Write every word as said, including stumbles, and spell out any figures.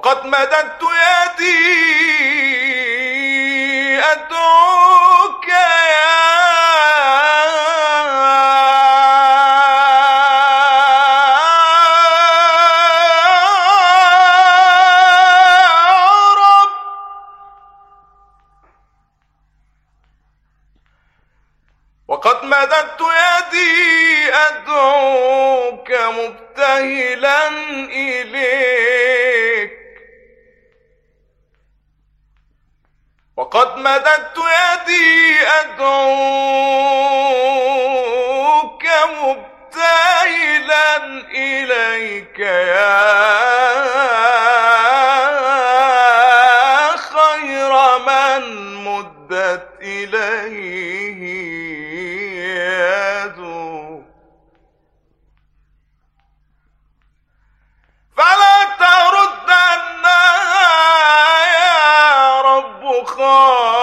وقد مددت يدي أدعوك يا رب. وقد مددت يدي أدعوك مبتهلا إليك. وقد مددت يدي أدعوك مبتهلا إليك يا خير من مدت إليه يده. فلا تردنها يا رب خائبة